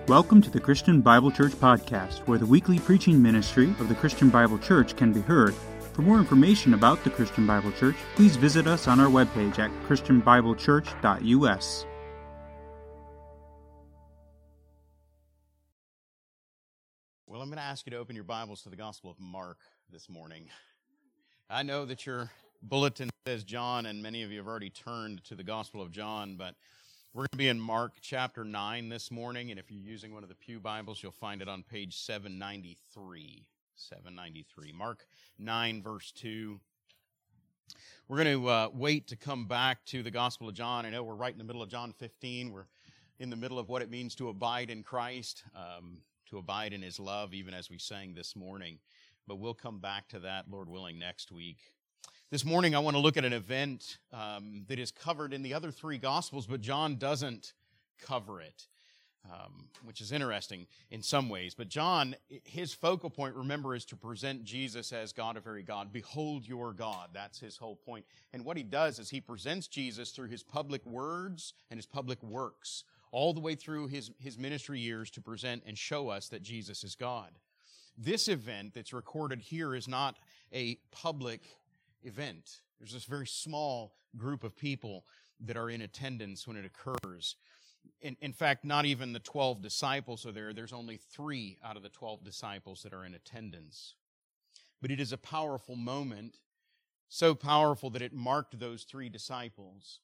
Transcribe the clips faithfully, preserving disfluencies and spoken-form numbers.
Welcome to the Christian Bible Church Podcast, where the weekly preaching ministry of the Christian Bible Church can be heard. For more information about the Christian Bible Church, please visit us on our webpage at christian bible church dot u s. Well, I'm going to ask you to open your Bibles to the Gospel of Mark this morning. I know that your bulletin says John, and many of you have already turned to the Gospel of John, but we're going to be in Mark chapter nine this morning, and if you're using one of the Pew Bibles, you'll find it on page seven ninety-three. seven ninety-three. Mark nine, verse two. We're going to uh, wait to come back to the Gospel of John. I know we're right in the middle of John fifteen. We're in the middle of what it means to abide in Christ, um, to abide in His love, even as we sang this morning. But we'll come back to that, Lord willing, next week. This morning, I want to look at an event um, that is covered in the other three Gospels, but John doesn't cover it, um, which is interesting in some ways. But John, his focal point, remember, is to present Jesus as God of very God. Behold your God. That's his whole point. And what he does is he presents Jesus through his public words and his public works, all the way through his, his ministry years to present and show us that Jesus is God. This event that's recorded here is not a public event. There's this very small group of people that are in attendance when it occurs. In, in fact, not even the twelve disciples are there. There's only three out of the twelve disciples that are in attendance. But it is a powerful moment, so powerful that it marked those three disciples.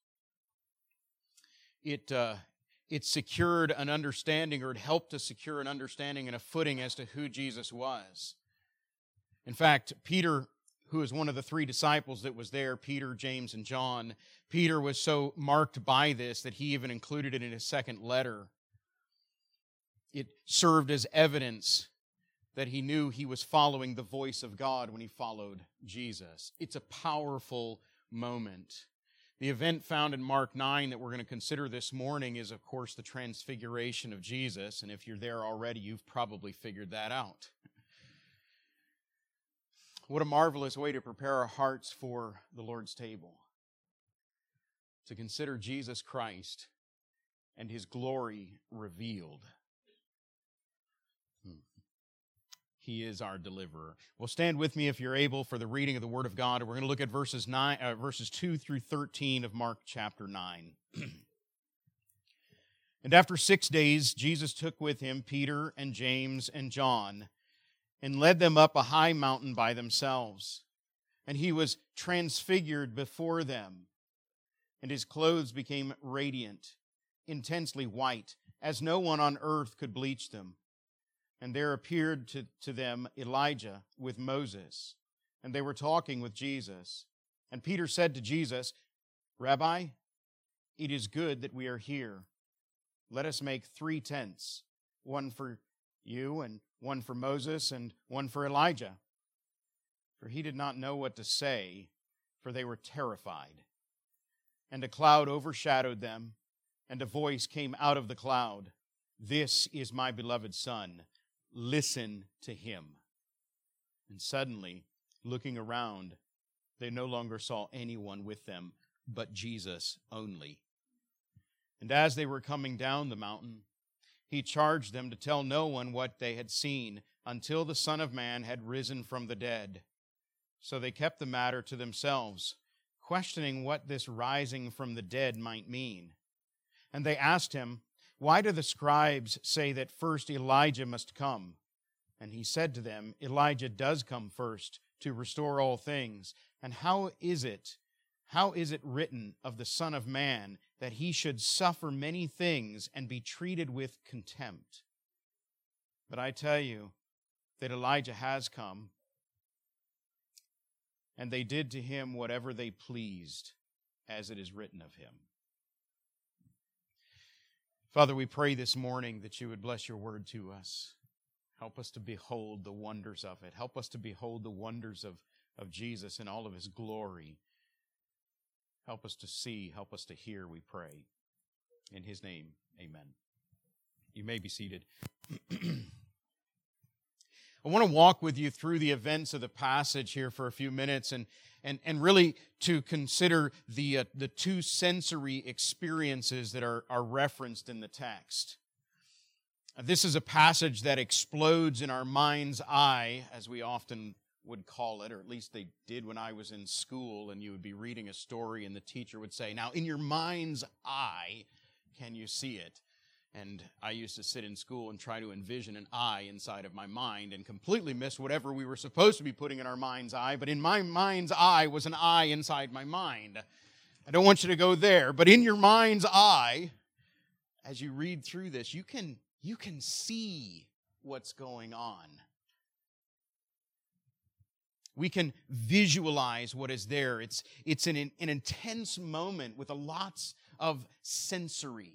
It, uh, it secured an understanding, or it helped to secure an understanding and a footing as to who Jesus was. In fact, Peter, who is one of the three disciples that was there, Peter, James, and John, Peter was so marked by this that he even included it in his second letter. It served as evidence that he knew he was following the voice of God when he followed Jesus. It's a powerful moment. The event found in Mark nine that we're going to consider this morning is, of course, the transfiguration of Jesus. And if you're there already, you've probably figured that out. What a marvelous way to prepare our hearts for the Lord's table. To consider Jesus Christ and His glory revealed. Hmm. He is our deliverer. Well, stand with me if you're able for the reading of the Word of God. We're going to look at verses nine, uh, verses two through thirteen of Mark chapter nine. And after six days, Jesus took with him Peter and James and John, and led them up a high mountain by themselves. And he was transfigured before them, and his clothes became radiant, intensely white, as no one on earth could bleach them. And there appeared to, to them Elijah with Moses, and they were talking with Jesus. And Peter said to Jesus, "Rabbi, it is good that we are here. Let us make three tents, one for you, and one for Moses, and one for Elijah." For he did not know what to say, for they were terrified. And a cloud overshadowed them, and a voice came out of the cloud, "This is my beloved Son. Listen to him." And suddenly, looking around, they no longer saw anyone with them, but Jesus only. And as they were coming down the mountain, he charged them to tell no one what they had seen until the Son of Man had risen from the dead. So they kept the matter to themselves, questioning what this rising from the dead might mean. And they asked him, "Why do the scribes say that first Elijah must come?" And he said to them, "Elijah does come first to restore all things. And how is it, how is it written of the Son of Man that he should suffer many things and be treated with contempt? But I tell you that Elijah has come, and they did to him whatever they pleased, as it is written of him." Father, we pray this morning that you would bless your word to us. Help us to behold the wonders of it. Help us to behold the wonders of, of Jesus in all of his glory. Help us to see, help us to hear, we pray. In his name, amen. You may be seated. I want to walk with you through the events of the passage here for a few minutes and and, and really to consider the, uh, the two sensory experiences that are, are referenced in the text. This is a passage that explodes in our mind's eye, as we often would call it, or at least they did when I was in school, and you would be reading a story and the teacher would say, "Now, in your mind's eye, can you see it?" And I used to sit in school and try to envision an eye inside of my mind and completely miss whatever we were supposed to be putting in our mind's eye, but in my mind's eye was an eye inside my mind. I don't want you to go there, but in your mind's eye, as you read through this, you can You can see what's going on. We can visualize what is there. It's, it's an, an intense moment with a lots of sensory.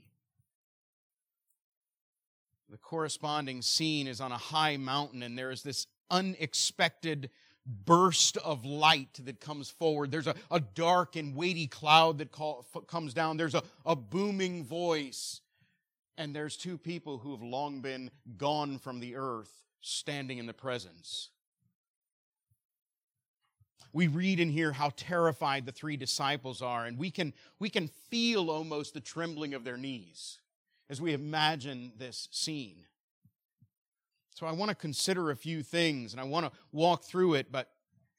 The corresponding scene is on a high mountain, and there is this unexpected burst of light that comes forward. There's a, a dark and weighty cloud that call, comes down. There's a, a booming voice. And there's two people who have long been gone from the earth standing in the presence. We read and hear how terrified the three disciples are, and we can, we can feel almost the trembling of their knees as we imagine this scene. So I want to consider a few things, and I want to walk through it, but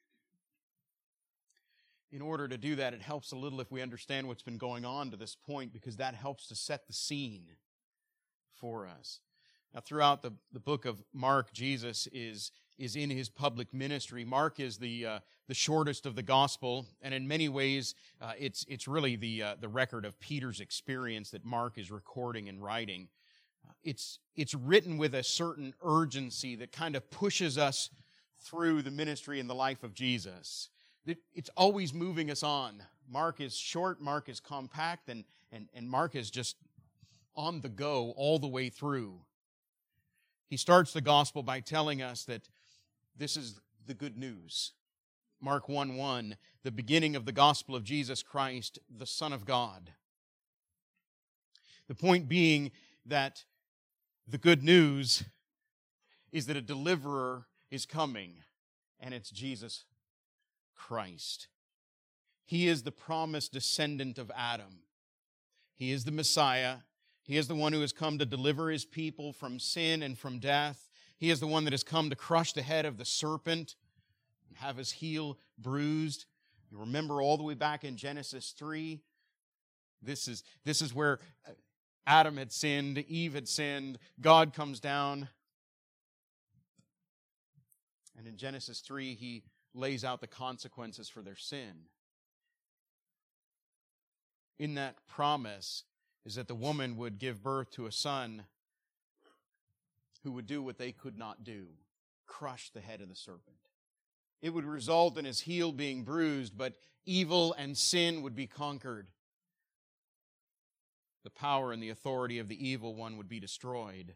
in order to do that, it helps a little if we understand what's been going on to this point, because that helps to set the scene for us. Now, throughout the, the book of Mark, Jesus is, is in his public ministry. Mark is the uh, the shortest of the gospel, and in many ways, uh, it's it's really the uh, the record of Peter's experience that Mark is recording and writing. Uh, it's it's written with a certain urgency that kind of pushes us through the ministry and the life of Jesus. It, it's always moving us on. Mark is short, Mark is compact, and and and Mark is just on the go all the way through. He starts the gospel by telling us that this is the good news. Mark one one, the beginning of the gospel of Jesus Christ, the Son of God. The point being that the good news is that a deliverer is coming, and it's Jesus Christ. He is the promised descendant of Adam. He is the Messiah. He is the one who has come to deliver his people from sin and from death. He is the one that has come to crush the head of the serpent and have his heel bruised. You remember all the way back in Genesis three, this is, this is where Adam had sinned, Eve had sinned, God comes down. And in Genesis three, he lays out the consequences for their sin. In that promise is that the woman would give birth to a son who would do what they could not do, crush the head of the serpent. It would result in his heel being bruised, but evil and sin would be conquered. The power and the authority of the evil one would be destroyed.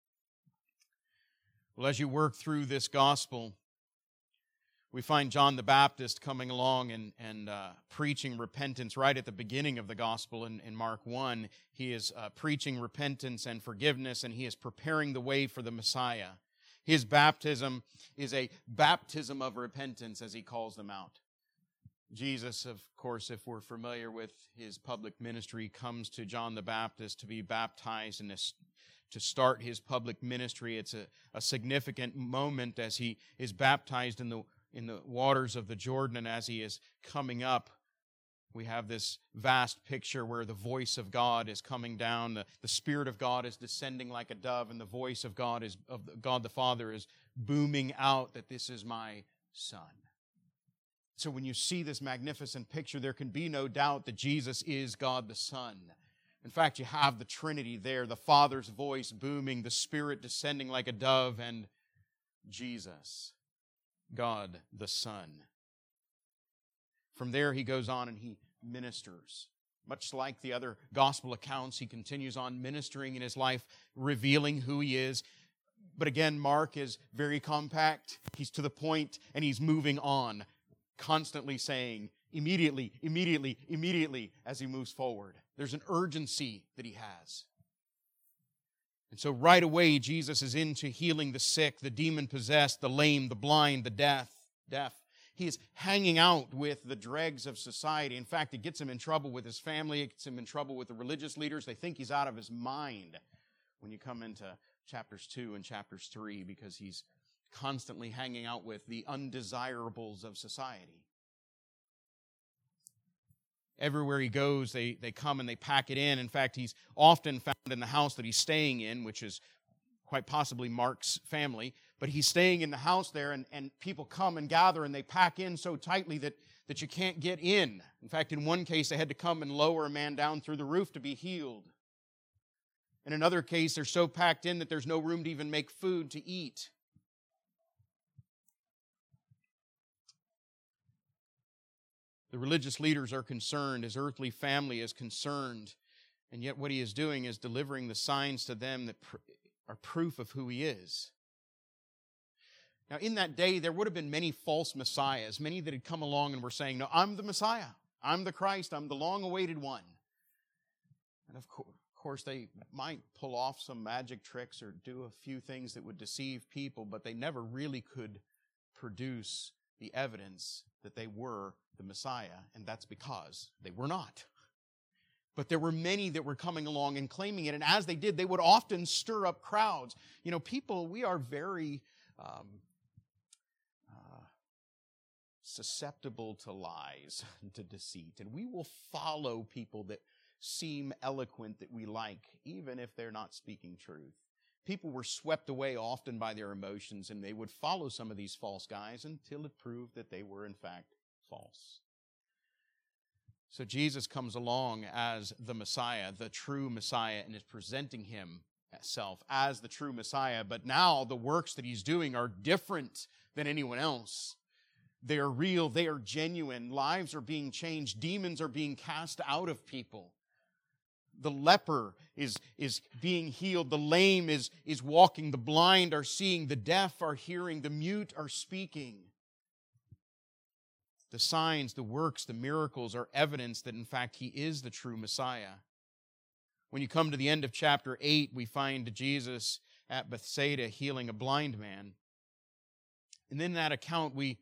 Well, as you work through this gospel, we find John the Baptist coming along and, and uh, preaching repentance right at the beginning of the gospel in, in Mark one. He is uh, preaching repentance and forgiveness, and he is preparing the way for the Messiah. His baptism is a baptism of repentance, as he calls them out. Jesus, of course, if we're familiar with his public ministry, comes to John the Baptist to be baptized and to start his public ministry. It's a, a significant moment as he is baptized in the in the waters of the Jordan, and as he is coming up, we have this vast picture where the voice of God is coming down, the, the Spirit of God is descending like a dove, and the voice of God is of God the Father is booming out that this is my Son. So when you see this magnificent picture, there can be no doubt that Jesus is God the Son. In fact, you have the Trinity there, the Father's voice booming, the Spirit descending like a dove, and Jesus, God the Son. From there, he goes on and he ministers. Much like the other gospel accounts, he continues on ministering in his life, revealing who he is. But again, Mark is very compact. He's to the point, and he's moving on, constantly saying, immediately, immediately, immediately, as he moves forward. There's an urgency that he has. And so right away, Jesus is into healing the sick, the demon-possessed, the lame, the blind, the deaf. deaf. He is hanging out with the dregs of society. In fact, it gets him in trouble with his family. It gets him in trouble with the religious leaders. They think he's out of his mind when you come into chapters two and chapters three because he's constantly hanging out with the undesirables of society. Everywhere he goes, they, they come and they pack it in. In fact, he's often found in the house that he's staying in, which is quite possibly Mark's family. But he's staying in the house there, and, and people come and gather, and they pack in so tightly that, that you can't get in. In fact, in one case, they had to come and lower a man down through the roof to be healed. In another case, they're so packed in that there's no room to even make food to eat. The religious leaders are concerned, his earthly family is concerned, and yet what he is doing is delivering the signs to them that pr- are proof of who he is. Now, in that day, there would have been many false messiahs, many that had come along and were saying, no, I'm the Messiah, I'm the Christ, I'm the long-awaited one. And of course, of course, they might pull off some magic tricks or do a few things that would deceive people, but they never really could produce the evidence that they were the Messiah, and that's because they were not. But there were many that were coming along and claiming it, and as they did, they would often stir up crowds. You know, people, we are very um, uh, susceptible to lies, to deceit, and we will follow people that seem eloquent that we like, even if they're not speaking truth. People were swept away often by their emotions, and they would follow some of these false guys until it proved that they were, in fact, false. So Jesus comes along as the Messiah, the true Messiah, and is presenting himself as the true Messiah. But now the works that he's doing are different than anyone else. They are real, they are genuine. Lives are being changed. Demons are being cast out of people. The leper is, is being healed. The lame is, is walking. The blind are seeing. The deaf are hearing. The mute are speaking. The signs, the works, the miracles are evidence that, in fact, he is the true Messiah. When you come to the end of chapter eight, we find Jesus at Bethsaida healing a blind man. And in that account, we,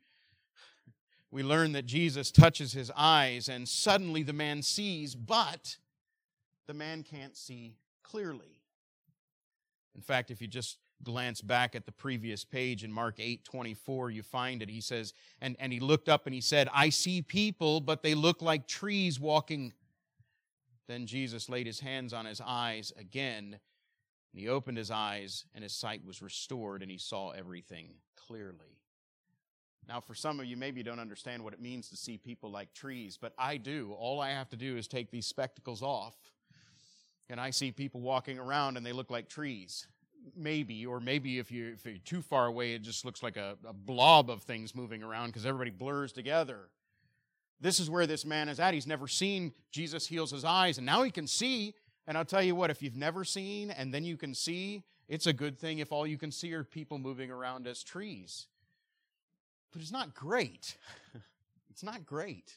we learn that Jesus touches his eyes, and suddenly the man sees, but the man can't see clearly. In fact, if you just glance back at the previous page in Mark eight twenty-four, you find it. He says, and, and he looked up and he said, I see people, but they look like trees walking. Then Jesus laid his hands on his eyes again, and he opened his eyes, and his sight was restored, and he saw everything clearly. Now, for some of you, maybe you don't understand what it means to see people like trees, but I do. All I have to do is take these spectacles off, and I see people walking around, and they look like trees. Maybe, or maybe if, you, if you're too far away, it just looks like a, a blob of things moving around because everybody blurs together. This is where this man is at. He's never seen. Jesus heals his eyes, and now he can see. And I'll tell you what, if you've never seen and then you can see, it's a good thing if all you can see are people moving around as trees. But it's not great. It's not great.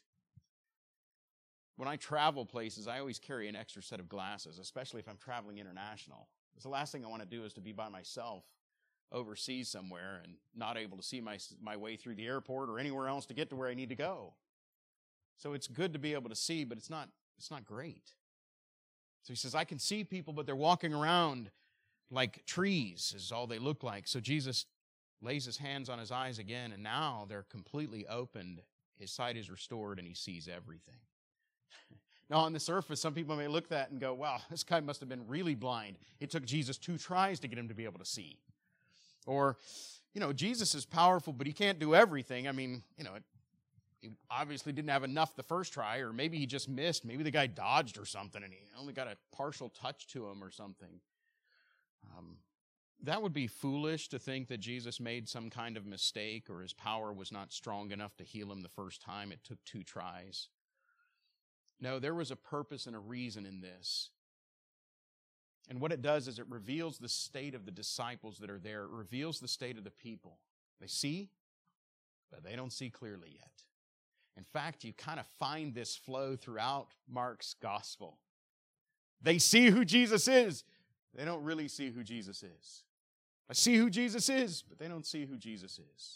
When I travel places, I always carry an extra set of glasses, especially if I'm traveling international. Because the last thing I want to do is to be by myself overseas somewhere and not able to see my, my way through the airport or anywhere else to get to where I need to go. So it's good to be able to see, but it's not, it's not great. So he says, I can see people, but they're walking around like trees is all they look like. So Jesus lays his hands on his eyes again, and now they're completely opened. His sight is restored, and he sees everything. Now, on the surface, some people may look at that and go, wow, this guy must have been really blind. It took Jesus two tries to get him to be able to see. Or, you know, Jesus is powerful, but he can't do everything. I mean, you know, it, he obviously didn't have enough the first try, or maybe he just missed. Maybe the guy dodged or something, and he only got a partial touch to him or something. Um, that would be foolish to think that Jesus made some kind of mistake or his power was not strong enough to heal him the first time. It took two tries. No, there was a purpose and a reason in this. And what it does is it reveals the state of the disciples that are there. It reveals the state of the people. They see, but they don't see clearly yet. In fact, you kind of find this flow throughout Mark's gospel. They see who Jesus is. They don't really see who Jesus is. I see who Jesus is, but they don't see who Jesus is.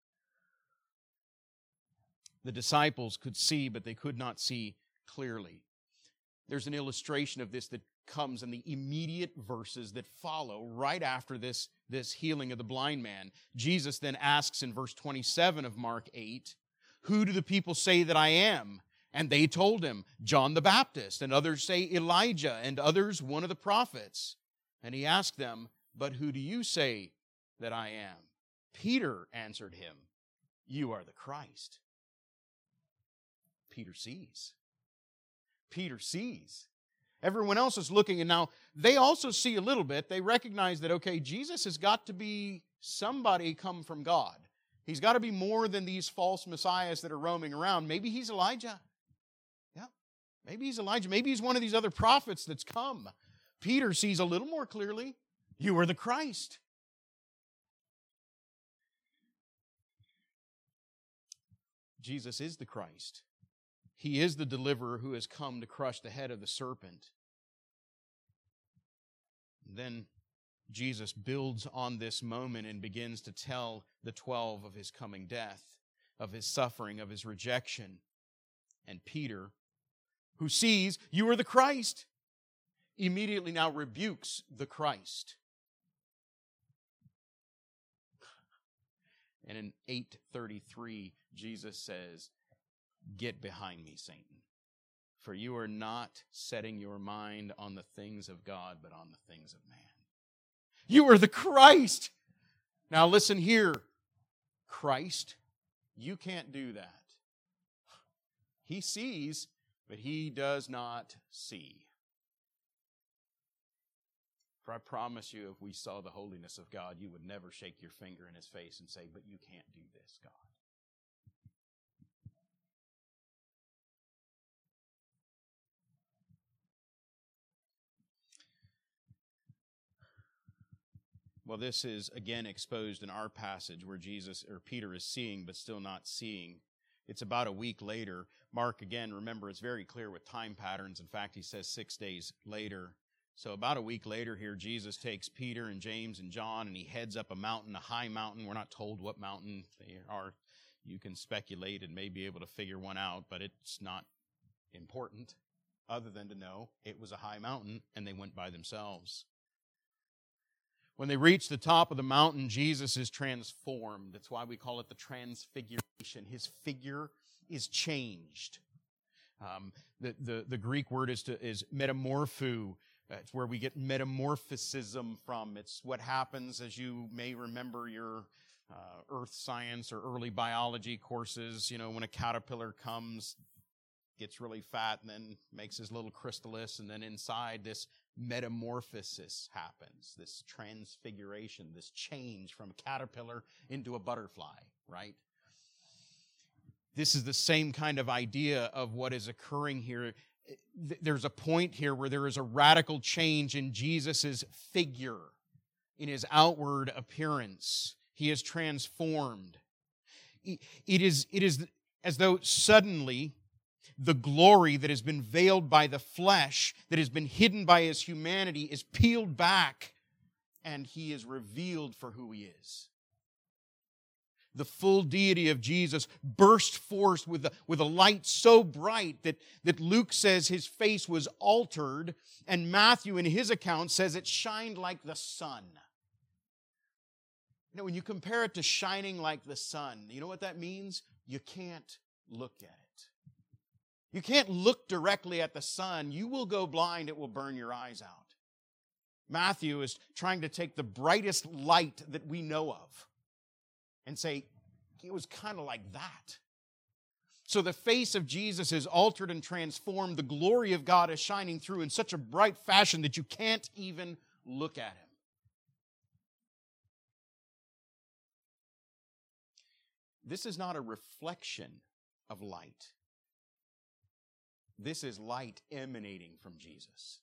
The disciples could see, but they could not see clearly. There's an illustration of this that comes in the immediate verses that follow right after this, this healing of the blind man. Jesus then asks in verse twenty-seven of Mark eight, "Who do the people say that I am?" And they told him, "John the Baptist, and others say Elijah, and others one of the prophets." And he asked them, "But who do you say that I am?" Peter answered him, "You are the Christ." Peter sees. Peter sees. Everyone else is looking, and now they also see a little bit. They recognize that, okay, Jesus has got to be somebody come from God. He's got to be more than these false messiahs that are roaming around. Maybe he's Elijah. Yeah, maybe he's Elijah. Maybe he's one of these other prophets that's come. Peter sees a little more clearly. You are the Christ. Jesus is the Christ. He is the deliverer who has come to crush the head of the serpent. Then Jesus builds on this moment and begins to tell the twelve of his coming death, of his suffering, of his rejection. And Peter, who sees, "You are the Christ," immediately now rebukes the Christ. And in eight thirty-three, Jesus says, "Get behind me, Satan, for you are not setting your mind on the things of God, but on the things of man." You are the Christ. Now listen here. Christ, you can't do that. He sees, but he does not see. For I promise you, if we saw the holiness of God, you would never shake your finger in his face and say, "But you can't do this, God." Well, this is again exposed in our passage where Jesus or Peter is seeing but still not seeing. It's about a week later. Mark, again, remember, it's very clear with time patterns. In fact, he says six days later. So about a week later here, Jesus takes Peter and James and John, and he heads up a mountain, a high mountain. We're not told what mountain they are. You can speculate and may be able to figure one out, but it's not important other than to know it was a high mountain, and they went by themselves. When they reach the top of the mountain, Jesus is transformed. That's why we call it the transfiguration. His figure is changed. Um, the, the, the Greek word is, to, is metamorpho. It's where we get metamorphism from. It's what happens, as you may remember your uh, earth science or early biology courses, you know, when a caterpillar comes, gets really fat, and then makes his little chrysalis, and then inside this metamorphosis happens, this transfiguration, this change from a caterpillar into a butterfly, right? This is the same kind of idea of what is occurring here. There's a point here where there is a radical change in Jesus' figure, in his outward appearance. He is transformed. It is, it is as though suddenly the glory that has been veiled by the flesh, that has been hidden by his humanity, is peeled back, and he is revealed for who he is. The full deity of Jesus burst forth with a, with a light so bright that, that Luke says his face was altered, and Matthew in his account says it shined like the sun. You know, when you compare it to shining like the sun, you know what that means? You can't look at it. You can't look directly at the sun. You will go blind. It will burn your eyes out. Matthew is trying to take the brightest light that we know of and say, it was kind of like that. So the face of Jesus is altered and transformed. The glory of God is shining through in such a bright fashion that you can't even look at him. This is not a reflection of light. This is light emanating from Jesus.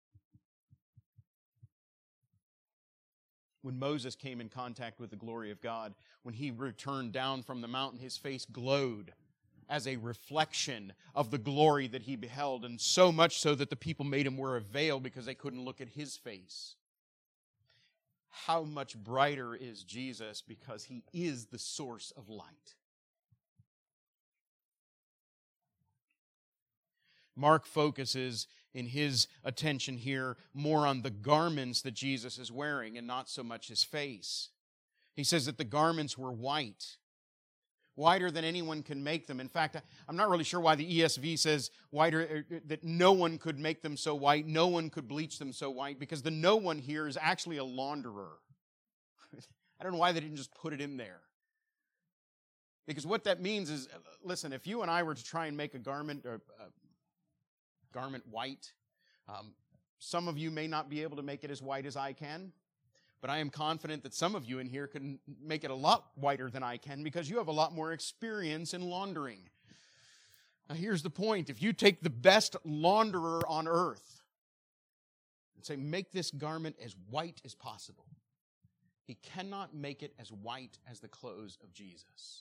When Moses came in contact with the glory of God, when he returned down from the mountain, his face glowed as a reflection of the glory that he beheld, and so much so that the people made him wear a veil because they couldn't look at his face. How much brighter is Jesus because he is the source of light. Mark focuses in his attention here more on the garments that Jesus is wearing and not so much his face. He says that the garments were white, whiter than anyone can make them. In fact, I'm not really sure why the E S V says whiter, that no one could make them so white, no one could bleach them so white, because the no one here is actually a launderer. I don't know why they didn't just put it in there. Because what that means is, listen, if you and I were to try and make a garment, or a garment white, um, some of you may not be able to make it as white as I can, but I am confident that some of you in here can make it a lot whiter than I can because you have a lot more experience in laundering. Now here's the point. If you take the best launderer on earth and say, make this garment as white as possible, he cannot make it as white as the clothes of Jesus.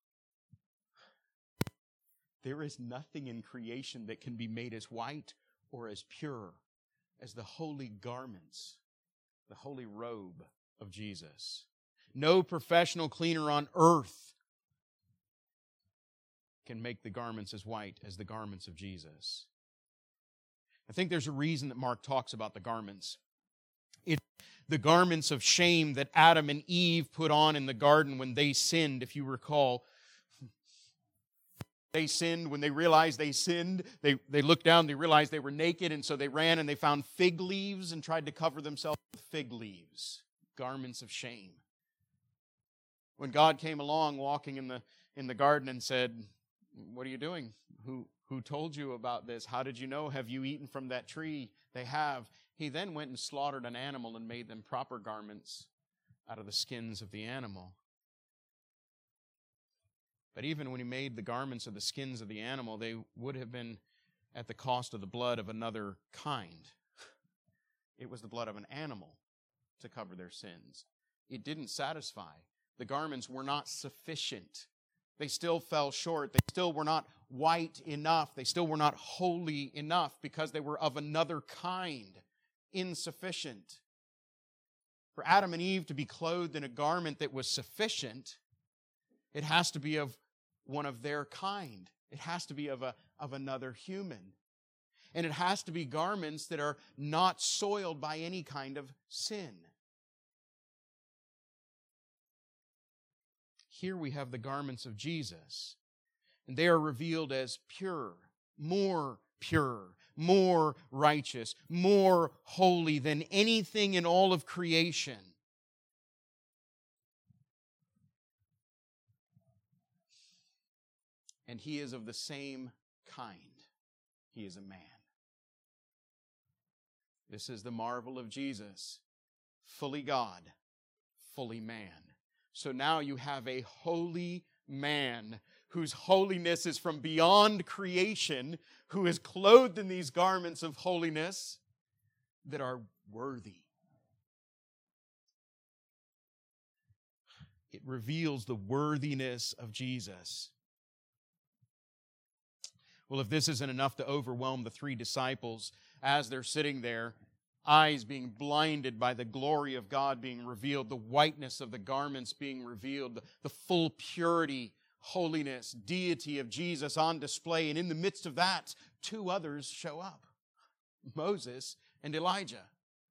There is nothing in creation that can be made as white or as pure as the holy garments, the holy robe of Jesus. No professional cleaner on earth can make the garments as white as the garments of Jesus. I think there's a reason that Mark talks about the garments. It's the garments of shame that Adam and Eve put on in the garden when they sinned, if you recall. They sinned. When they realized they sinned, they, they looked down, they realized they were naked, and so they ran and they found fig leaves and tried to cover themselves with fig leaves, garments of shame. When God came along walking in the in the garden and said, what are you doing? Who, who told you about this? How did you know? Have you eaten from that tree? They have. He then went and slaughtered an animal and made them proper garments out of the skins of the animal. But even when he made the garments of the skins of the animal, they would have been at the cost of the blood of another kind. It was the blood of an animal to cover their sins. It didn't satisfy. The garments were not sufficient. They still fell short. They still were not white enough. They still were not holy enough because they were of another kind, insufficient. For Adam and Eve to be clothed in a garment that was sufficient, it has to be of one of their kind. It has to be of a of another human. And it has to be garments that are not soiled by any kind of sin. Here we have the garments of Jesus, and they are revealed as pure, more pure, more righteous, more holy than anything in all of creation. And he is of the same kind. He is a man. This is the marvel of Jesus. Fully God, fully man. So now you have a holy man whose holiness is from beyond creation, who is clothed in these garments of holiness that are worthy. It reveals the worthiness of Jesus. Well, if this isn't enough to overwhelm the three disciples as they're sitting there, eyes being blinded by the glory of God being revealed, the whiteness of the garments being revealed, the full purity, holiness, deity of Jesus on display. And in the midst of that, two others show up, Moses and Elijah.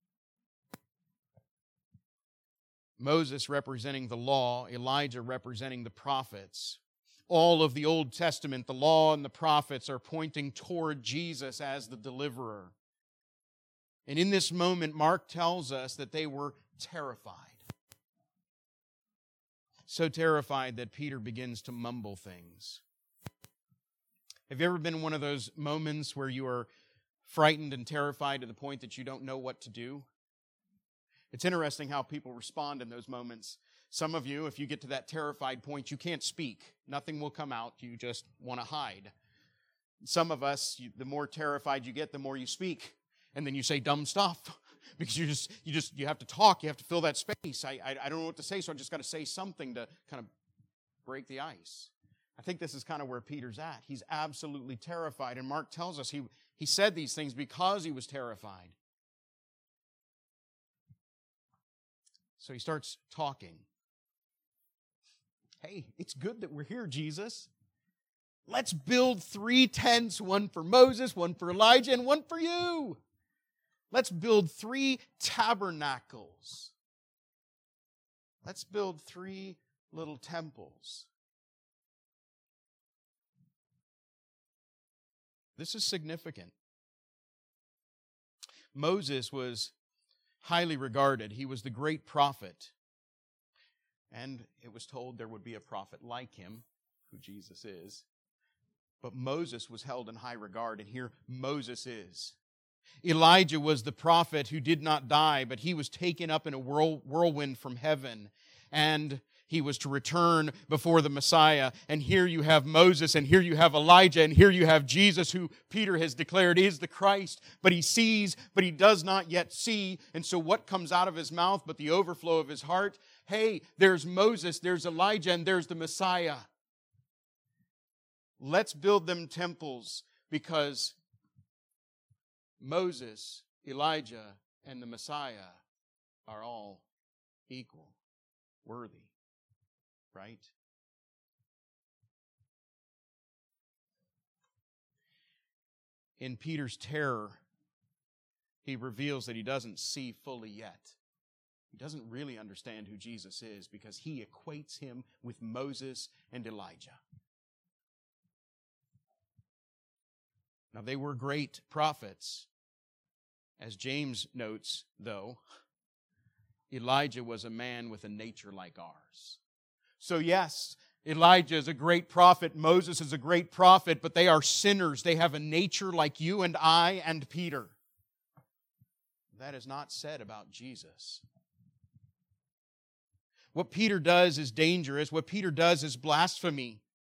Moses representing the law, Elijah representing the prophets. All of the Old Testament, the law and the prophets are pointing toward Jesus as the deliverer. And in this moment, Mark tells us that they were terrified. So terrified that Peter begins to mumble things. Have you ever been in one of those moments where you are frightened and terrified to the point that you don't know what to do? It's interesting how people respond in those moments. Some of you, if you get to that terrified point, you can't speak. Nothing will come out. You just want to hide. Some of us, you, the more terrified you get, the more you speak. And then you say dumb stuff because you just you just you have to talk. You have to fill that space. I I, I don't know what to say, so I just got to say something to kind of break the ice. I think this is kind of where Peter's at. He's absolutely terrified, and Mark tells us he he said these things because he was terrified. So he starts talking. Hey, it's good that we're here, Jesus. Let's build three tents, one for Moses, one for Elijah, and one for you. Let's build three tabernacles. Let's build three little temples. This is significant. Moses was highly regarded. He was the great prophet. And it was told there would be a prophet like him, who Jesus is. But Moses was held in high regard, and here Moses is. Elijah was the prophet who did not die, but he was taken up in a whirlwind from heaven, and he was to return before the Messiah. And here you have Moses, and here you have Elijah, and here you have Jesus, who Peter has declared is the Christ. But he sees, but he does not yet see. And so what comes out of his mouth but the overflow of his heart? Hey, there's Moses, there's Elijah, and there's the Messiah. Let's build them temples, because Moses, Elijah, and the Messiah are all equal, worthy, right? In Peter's terror, he reveals that he doesn't see fully yet. He doesn't really understand who Jesus is, because he equates him with Moses and Elijah. Now, they were great prophets. As James notes, though, Elijah was a man with a nature like ours. So yes, Elijah is a great prophet, Moses is a great prophet, but they are sinners. They have a nature like you and I and Peter. That is not said about Jesus. What Peter does is dangerous. What Peter does is blasphemy.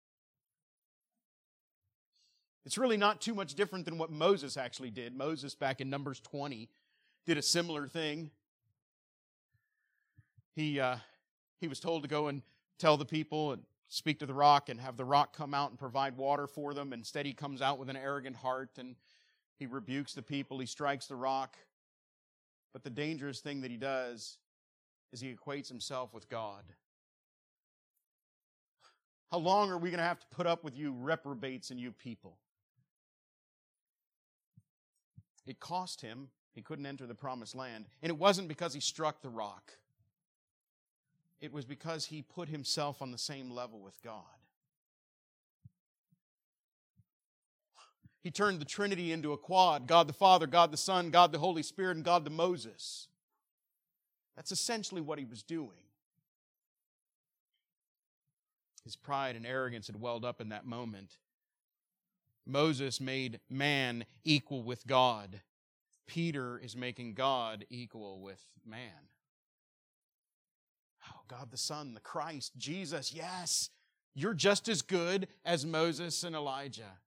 It's really not too much different than what Moses actually did. Moses, back in Numbers twenty, did a similar thing. He, uh, he was told to go and tell the people and speak to the rock and have the rock come out and provide water for them. Instead, he comes out with an arrogant heart and he rebukes the people. He strikes the rock. But the dangerous thing that he does is he equates himself with God. How long are we going to have to put up with you reprobates and you people? It cost him. He couldn't enter the promised land. And it wasn't because he struck the rock. It was because he put himself on the same level with God. He turned the Trinity into a quad. God the Father, God the Son, God the Holy Spirit, and God the Moses. That's essentially what he was doing. His pride and arrogance had welled up in that moment. Moses made man equal with God. Peter is making God equal with man. Oh, God the Son, the Christ, Jesus, yes, you're just as good as Moses and Elijah.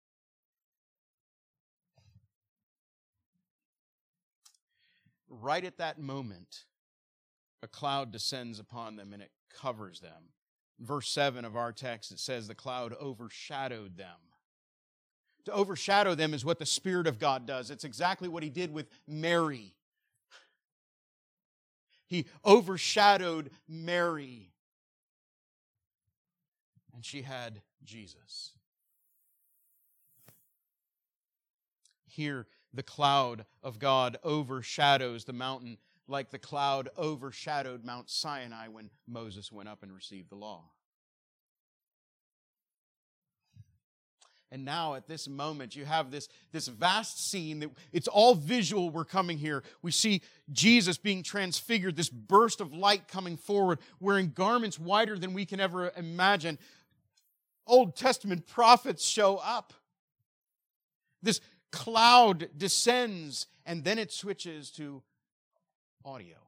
Right at that moment, a cloud descends upon them and it covers them. Verse seven of our text, it says the cloud overshadowed them. To overshadow them is what the Spirit of God does. It's exactly what He did with Mary. He overshadowed Mary. And she had Jesus. Here, the cloud of God overshadows the mountain like the cloud overshadowed Mount Sinai when Moses went up and received the law. And now at this moment, you have this, this vast scene that it's all visual. We're coming here. We see Jesus being transfigured, this burst of light coming forward, wearing garments wider than we can ever imagine. Old Testament prophets show up. This cloud descends, and then it switches to audio.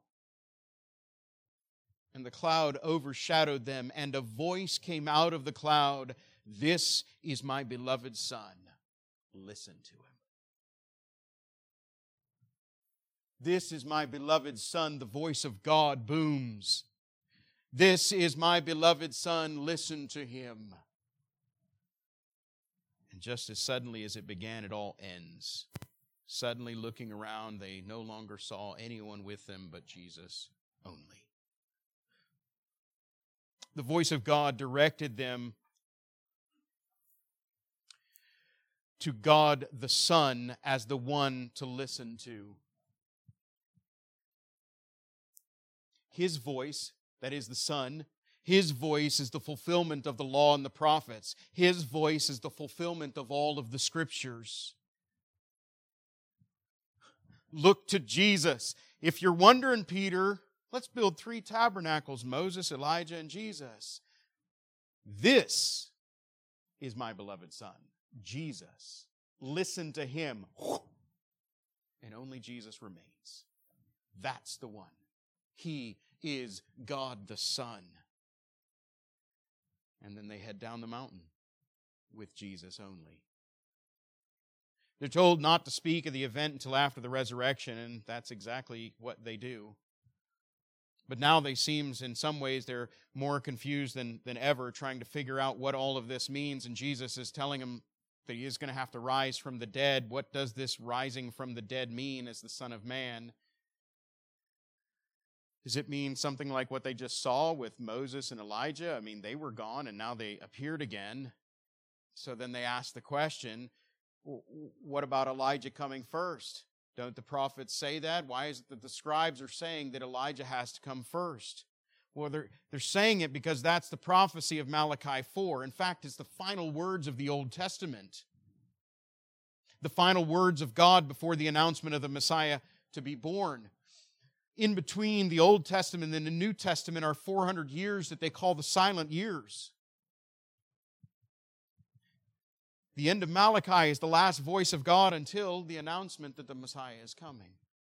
And the cloud overshadowed them, and a voice came out of the cloud. This is my beloved Son. Listen to him. This is my beloved Son. The voice of God booms. This is my beloved Son. Listen to him. And just as suddenly as it began, it all ends. Suddenly looking around, they no longer saw anyone with them but Jesus only. The voice of God directed them to God the Son as the one to listen to. His voice, that is the Son, His voice is the fulfillment of the law and the prophets. His voice is the fulfillment of all of the Scriptures. Look to Jesus. If you're wondering, Peter, let's build three tabernacles, Moses, Elijah, and Jesus. This is my beloved Son, Jesus. Listen to Him. And only Jesus remains. That's the one. He is God the Son. And then they head down the mountain with Jesus only. They're told not to speak of the event until after the resurrection, and that's exactly what they do. But now they seem, in some ways, they're more confused than, than ever, trying to figure out what all of this means. And Jesus is telling them that He is going to have to rise from the dead. What does this rising from the dead mean as the Son of Man? Does it mean something like what they just saw with Moses and Elijah? I mean, they were gone and now they appeared again. So then they ask the question, what about Elijah coming first? Don't the prophets say that? Why is it that the scribes are saying that Elijah has to come first? Well, they're, they're saying it because that's the prophecy of Malachi four. In fact, it's the final words of the Old Testament. The final words of God before the announcement of the Messiah to be born. In between the Old Testament and the New Testament are four hundred years that they call the silent years. The end of Malachi is the last voice of God until the announcement that the Messiah is coming.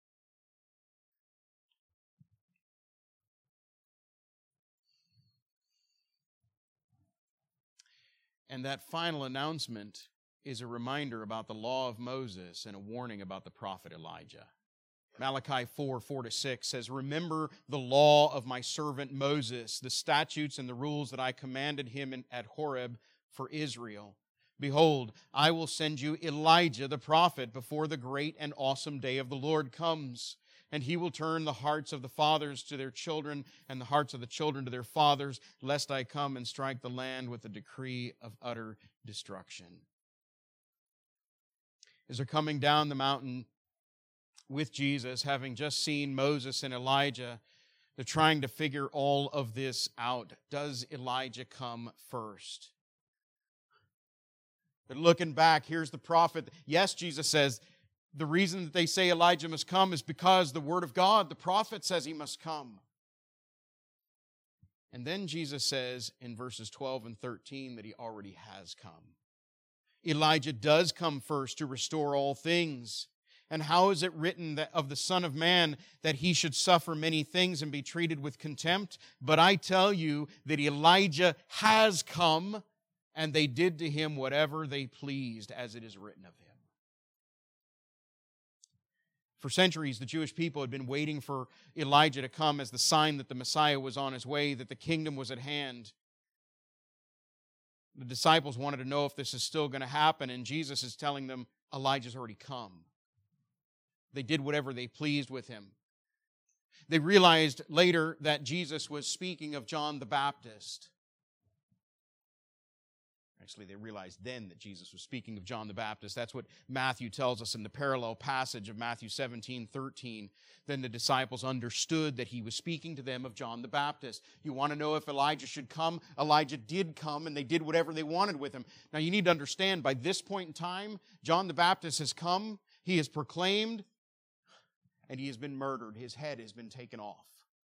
And that final announcement is a reminder about the law of Moses and a warning about the prophet Elijah. Malachi four, four to six says, "Remember the law of my servant Moses, the statutes and the rules that I commanded him in, at Horeb for Israel. Behold, I will send you Elijah the prophet before the great and awesome day of the Lord comes. And he will turn the hearts of the fathers to their children and the hearts of the children to their fathers, lest I come and strike the land with a decree of utter destruction." As they're coming down the mountain with Jesus, having just seen Moses and Elijah, they're trying to figure all of this out. Does Elijah come first? But looking back, here's the prophet. Yes, Jesus says, the reason that they say Elijah must come is because the Word of God, the prophet says he must come. And then Jesus says in verses twelve and thirteen that he already has come. Elijah does come first to restore all things. And how is it written that of the Son of Man that he should suffer many things and be treated with contempt? But I tell you that Elijah has come, and they did to him whatever they pleased, as it is written of him. For centuries, the Jewish people had been waiting for Elijah to come as the sign that the Messiah was on his way, that the kingdom was at hand. The disciples wanted to know if this is still going to happen, and Jesus is telling them, Elijah's already come. They did whatever they pleased with him. They realized later that Jesus was speaking of John the Baptist. Actually, they realized then that Jesus was speaking of John the Baptist. That's what Matthew tells us in the parallel passage of Matthew seventeen, thirteen. Then the disciples understood that he was speaking to them of John the Baptist. You want to know if Elijah should come? Elijah did come, and they did whatever they wanted with him. Now, you need to understand, by this point in time, John the Baptist has come, he has proclaimed, and he has been murdered. His head has been taken off.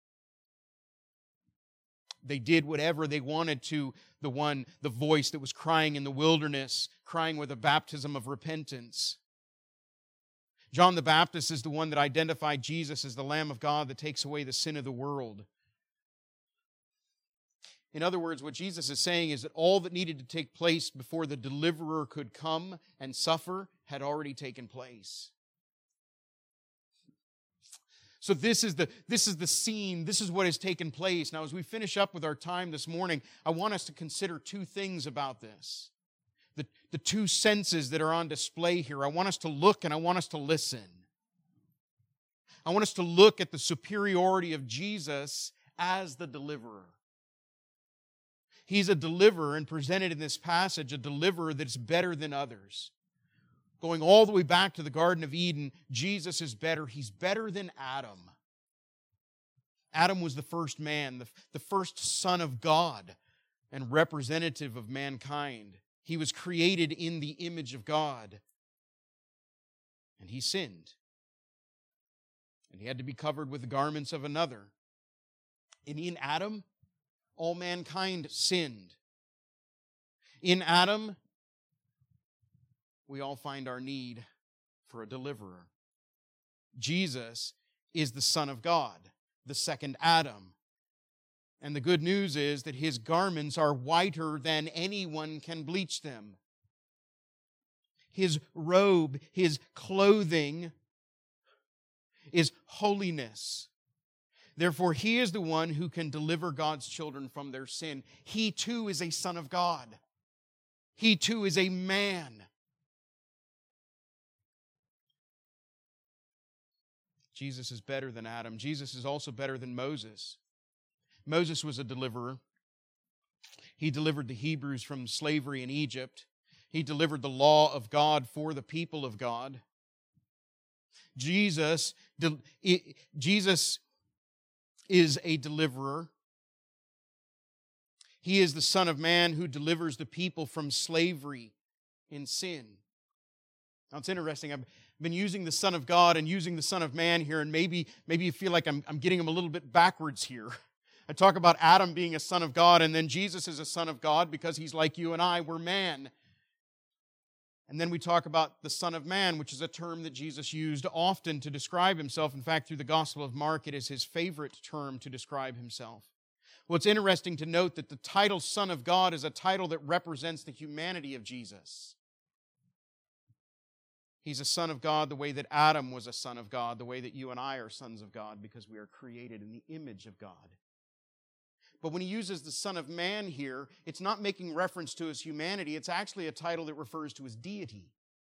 They did whatever they wanted to the one, the voice that was crying in the wilderness, crying with a baptism of repentance. John the Baptist is the one that identified Jesus as the Lamb of God that takes away the sin of the world. In other words, what Jesus is saying is that all that needed to take place before the deliverer could come and suffer had already taken place. So this is the this is the scene, this is what has taken place. Now, as we finish up with our time this morning, I want us to consider two things about this. The, the two senses that are on display here. I want us to look and I want us to listen. I want us to look at the superiority of Jesus as the deliverer. He's a deliverer, and presented in this passage, a deliverer that's better than others. Going all the way back to the Garden of Eden, Jesus is better. He's better than Adam. Adam was the first man, the, the first son of God and representative of mankind. He was created in the image of God. And he sinned. And he had to be covered with the garments of another. And in Adam, all mankind sinned. In Adam, we all find our need for a deliverer. Jesus is the Son of God, the second Adam. And the good news is that his garments are whiter than anyone can bleach them. His robe, his clothing is holiness. Therefore, he is the one who can deliver God's children from their sin. He too is a son of God. He too is a man. Jesus is better than Adam. Jesus is also better than Moses. Moses was a deliverer. He delivered the Hebrews from slavery in Egypt. He delivered the law of God for the people of God. Jesus, Jesus is a deliverer. He is the Son of Man who delivers the people from slavery in sin. Now it's interesting. I've been using the Son of God and using the Son of Man here, and maybe, maybe you feel like I'm, I'm getting them a little bit backwards here. I talk about Adam being a son of God, and then Jesus is a son of God because he's like you and I, we're man. And then we talk about the Son of Man, which is a term that Jesus used often to describe himself. In fact, through the Gospel of Mark, it is his favorite term to describe himself. Well, it's interesting to note that the title Son of God is a title that represents the humanity of Jesus. He's a son of God the way that Adam was a son of God, the way that you and I are sons of God because we are created in the image of God. But when he uses the Son of Man here, it's not making reference to his humanity. It's actually a title that refers to his deity.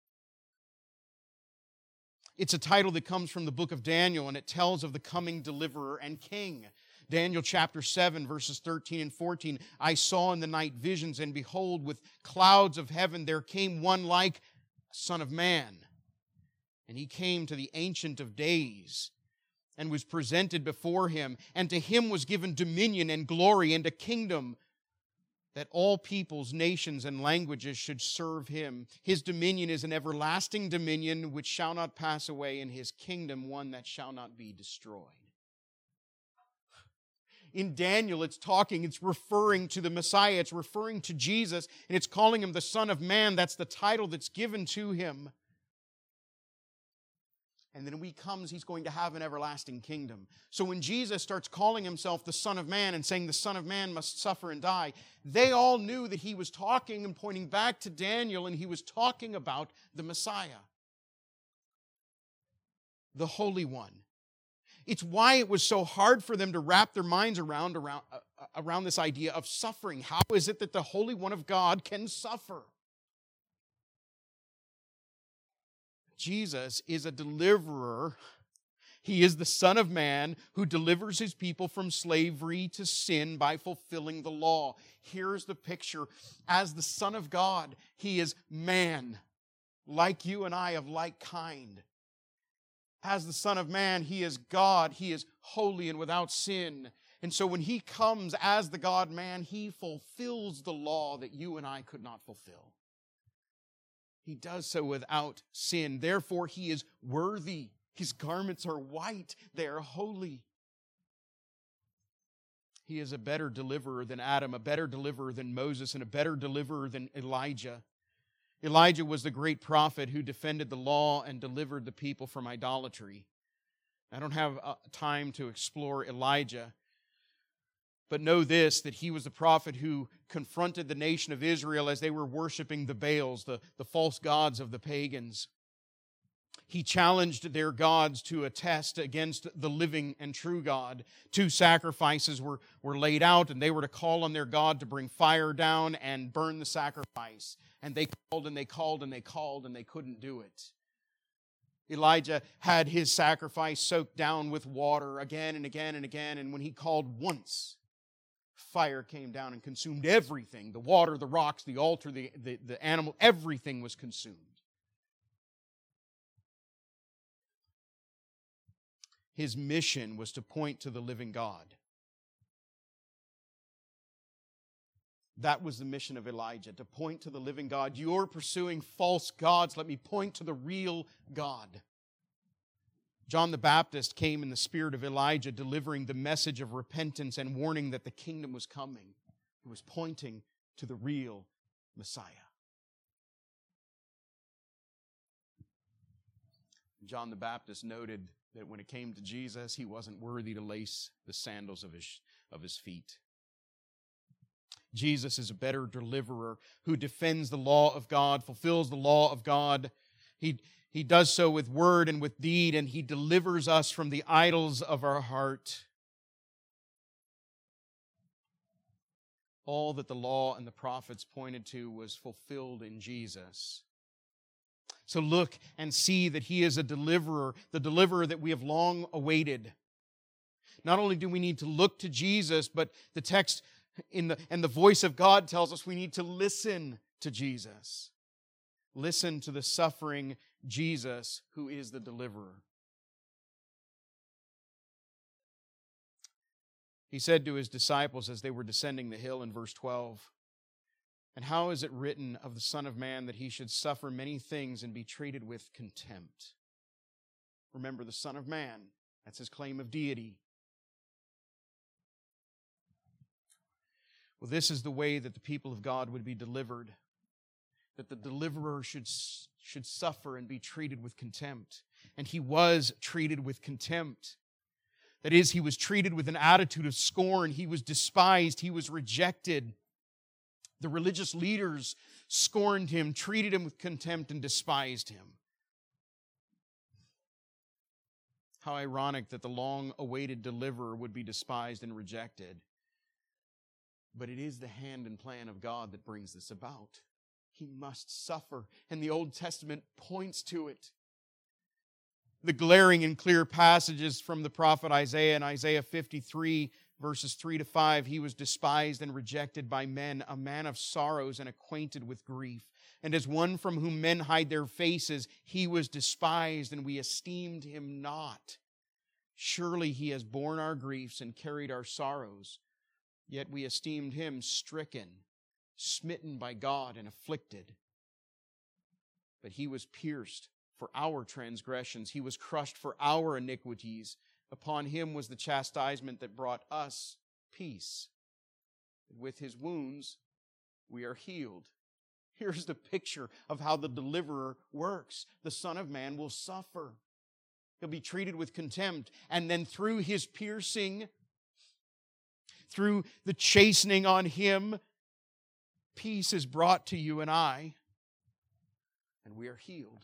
It's a title that comes from the book of Daniel, and it tells of the coming deliverer and king. Daniel chapter seven, verses thirteen and fourteen. I saw in the night visions, and behold, with clouds of heaven there came one like a Son of Man. And he came to the Ancient of Days, and was presented before him, and to him was given dominion and glory and a kingdom that all peoples, nations, and languages should serve him. His dominion is an everlasting dominion which shall not pass away, and his kingdom one that shall not be destroyed. In Daniel, it's talking, it's referring to the Messiah, it's referring to Jesus, and it's calling him the Son of Man. That's the title that's given to him. And then when he comes, he's going to have an everlasting kingdom. So when Jesus starts calling himself the Son of Man and saying the Son of Man must suffer and die, they all knew that he was talking and pointing back to Daniel, and he was talking about the Messiah, the Holy One. It's why it was so hard for them to wrap their minds around, around, uh, around this idea of suffering. How is it that the Holy One of God can suffer? Jesus is a deliverer. He is the Son of Man who delivers his people from slavery to sin by fulfilling the law. Here's the picture. As the Son of God, he is man, like you and I, of like kind. As the Son of Man, he is God. He is holy and without sin. And so when he comes as the God-man, he fulfills the law that you and I could not fulfill. He does so without sin. Therefore, he is worthy. His garments are white. They are holy. He is a better deliverer than Adam, a better deliverer than Moses, and a better deliverer than Elijah. Elijah was the great prophet who defended the law and delivered the people from idolatry. I don't have time to explore Elijah, but know this, that he was the prophet who confronted the nation of Israel as they were worshiping the Baals, the, the false gods of the pagans. He challenged their gods to a test against the living and true God. Two sacrifices were, were laid out, and they were to call on their God to bring fire down and burn the sacrifice. And they called and they called and they called, and they couldn't do it. Elijah had his sacrifice soaked down with water again and again and again, and when he called once, fire came down and consumed everything. The water, the rocks, the altar, the, the, the animal, everything was consumed. his mission was to point to the living God. That was the mission of Elijah, to point to the living God. You're pursuing false gods. Let me point to the real God. John the Baptist came in the spirit of Elijah, delivering the message of repentance and warning that the kingdom was coming. He was pointing to the real Messiah. John the Baptist noted that when it came to Jesus, he wasn't worthy to lace the sandals of his, of his feet. Jesus is a better deliverer who defends the law of God, fulfills the law of God. He, he does so with word and with deed, and He delivers us from the idols of our heart. All that the law and the prophets pointed to was fulfilled in Jesus. So look and see that He is a deliverer, the deliverer that we have long awaited. Not only do we need to look to Jesus, but the text in the and the voice of God tells us we need to listen to Jesus. Listen to the suffering Jesus who is the deliverer. He said to His disciples as they were descending the hill in verse twelve, "And how is it written of the Son of Man that He should suffer many things and be treated with contempt?" Remember, the Son of Man, that's His claim of deity. Well, this is the way that the people of God would be delivered, that the deliverer should, should suffer and be treated with contempt. And He was treated with contempt. That is, He was treated with an attitude of scorn. He was despised. He was rejected. The religious leaders scorned Him, treated Him with contempt, and despised Him. How ironic that the long-awaited deliverer would be despised and rejected. But it is the hand and plan of God that brings this about. He must suffer, and the Old Testament points to it. The glaring and clear passages from the prophet Isaiah in Isaiah fifty-three, verses three to five, He was despised and rejected by men, a man of sorrows and acquainted with grief. And as one from whom men hide their faces, He was despised, and we esteemed Him not. Surely He has borne our griefs and carried our sorrows. Yet we esteemed Him stricken, smitten by God, and afflicted. But He was pierced for our transgressions. He was crushed for our iniquities. Upon Him was the chastisement that brought us peace. With His wounds, we are healed. Here's the picture of how the deliverer works. The Son of Man will suffer. He'll be treated with contempt. And then through His piercing, through the chastening on Him, peace is brought to you and I, and we are healed.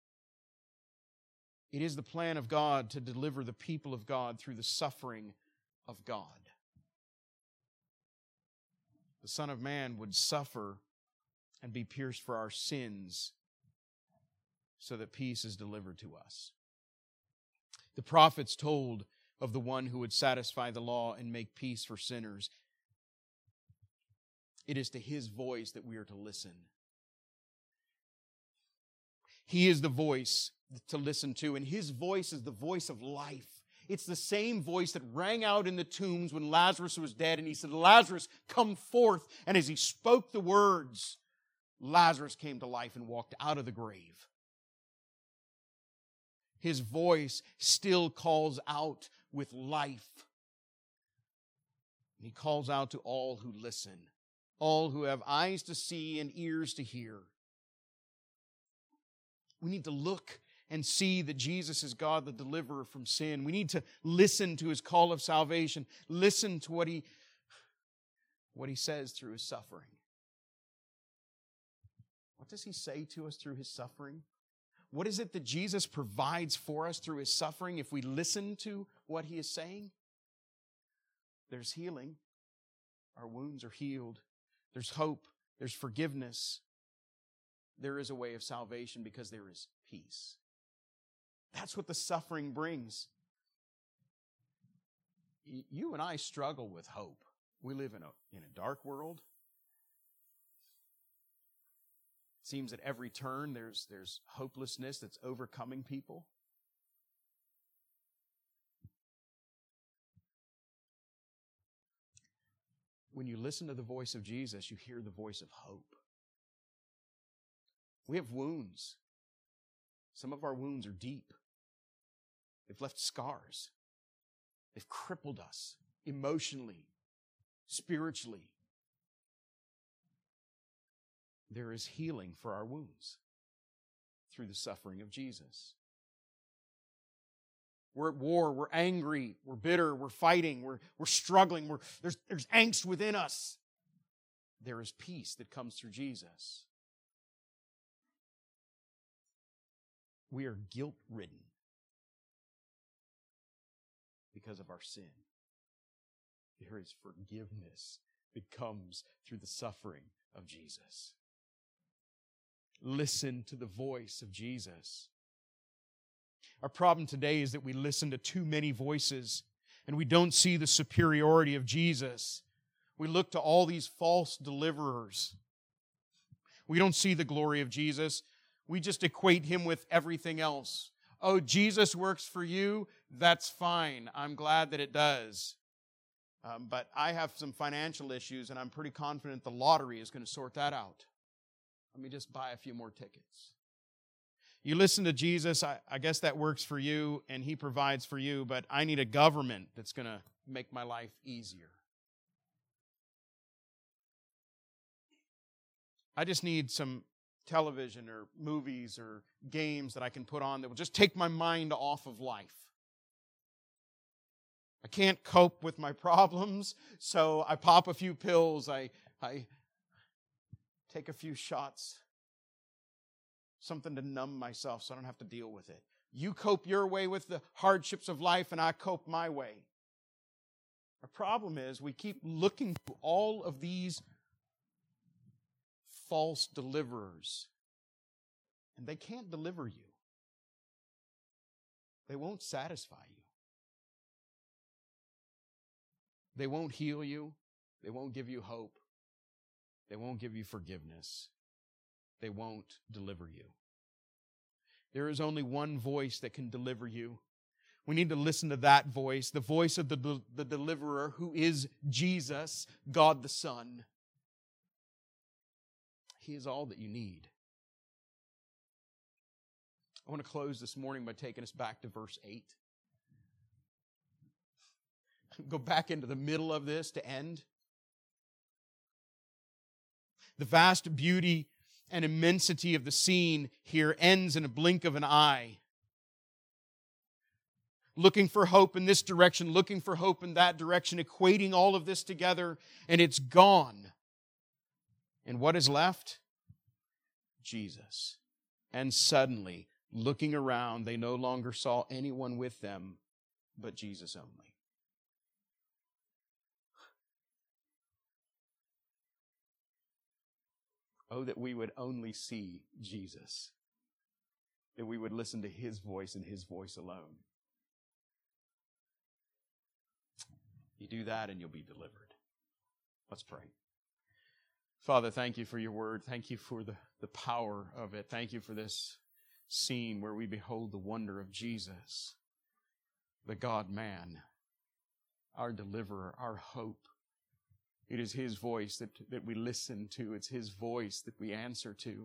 It is the plan of God to deliver the people of God through the suffering of God. The Son of Man would suffer and be pierced for our sins so that peace is delivered to us. The prophets told of the one who would satisfy the law and make peace for sinners. It is to His voice that we are to listen. He is the voice to listen to, and His voice is the voice of life. It's the same voice that rang out in the tombs when Lazarus was dead, and He said, "Lazarus, come forth." And as He spoke the words, Lazarus came to life and walked out of the grave. His voice still calls out with life. And He calls out to all who listen, all who have eyes to see and ears to hear. We need to look and see that Jesus is God, the deliverer from sin. We need to listen to His call of salvation. Listen to what He, what He says through His suffering. What does He say to us through His suffering? What is it that Jesus provides for us through His suffering if we listen to what He is saying? There's healing. Our wounds are healed. There's hope. There's forgiveness. There is a way of salvation because there is peace. That's what the suffering brings. You and I struggle with hope. We live in a, in a dark world. It seems at every turn there's, there's hopelessness that's overcoming people. when you listen to the voice of Jesus, you hear the voice of hope. We have wounds. Some of our wounds are deep. They've left scars. They've crippled us emotionally, spiritually. There is healing for our wounds through the suffering of Jesus. We're at war, we're angry, we're bitter, we're fighting, we're, we're struggling, we're, there's, there's angst within us. There is peace that comes through Jesus. We are guilt-ridden because of our sin. There is forgiveness that comes through the suffering of Jesus. Listen to the voice of Jesus. Our problem today is that we listen to too many voices and we don't see the superiority of Jesus. We look to all these false deliverers. We don't see the glory of Jesus. We just equate Him with everything else. Oh, Jesus works for you? That's fine. I'm glad that it does. Um, but I have some financial issues and I'm pretty confident the lottery is going to sort that out. Let me just buy a few more tickets. You listen to Jesus, I, I guess that works for you and He provides for you, but I need a government that's going to make my life easier. I just need some television or movies or games that I can put on that will just take my mind off of life. I can't cope with my problems, so I pop a few pills, I, I take a few shots, something to numb myself so I don't have to deal with it. You cope your way with the hardships of life, and I cope my way. Our problem is we keep looking to all of these false deliverers, and they can't deliver you. They won't satisfy you. They won't heal you. They won't give you hope. They won't give you forgiveness. They won't deliver you. There is only one voice that can deliver you. We need to listen to that voice, the voice of the, the deliverer, who is Jesus, God the Son. He is all that you need. I want to close this morning by taking us back to verse eight. Go back into the middle of this to end. The vast beauty and immensity of the scene here ends in a blink of an eye. Looking for hope in this direction, looking for hope in that direction, equating all of this together, and it's gone. And what is left? Jesus. And suddenly, looking around, they no longer saw anyone with them but Jesus only. Oh, that we would only see Jesus. That we would listen to His voice and His voice alone. You do that and you'll be delivered. Let's pray. Father, thank You for Your word. Thank You for the, the power of it. Thank You for this scene where we behold the wonder of Jesus, the God-man, our deliverer, our hope. It is His voice that, that we listen to. It's His voice that we answer to.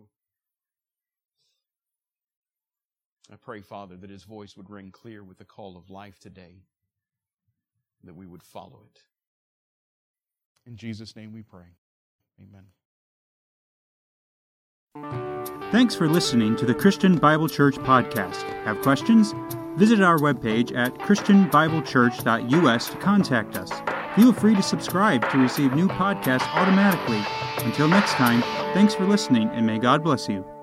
I pray, Father, that His voice would ring clear with the call of life today, that we would follow it. In Jesus' name we pray. Amen. Thanks for listening to the Christian Bible Church podcast. Have questions? Visit our webpage at christian bible church dot u s to contact us. Feel free to subscribe to receive new podcasts automatically. Until next time, thanks for listening, and may God bless you.